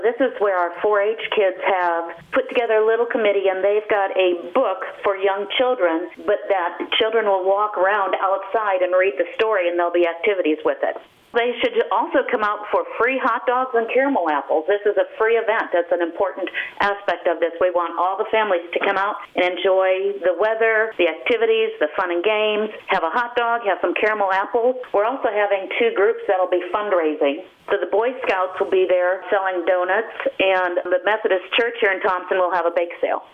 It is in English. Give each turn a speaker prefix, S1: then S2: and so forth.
S1: This is where our 4-H kids have put together a little committee, and they've got a book for young children, but that children will walk around outside and read the story, and there'll be activities with it. They should also come out for free hot dogs and caramel apples. This is a free event. That's an important aspect of this. We want all the families to come out and enjoy the weather, the activities, the fun and games, have a hot dog, have some caramel apples. We're also having 2 groups that'll be fundraising. So the Boy Scouts will be there selling donuts, and the Methodist Church here in Thompson will have a bake sale.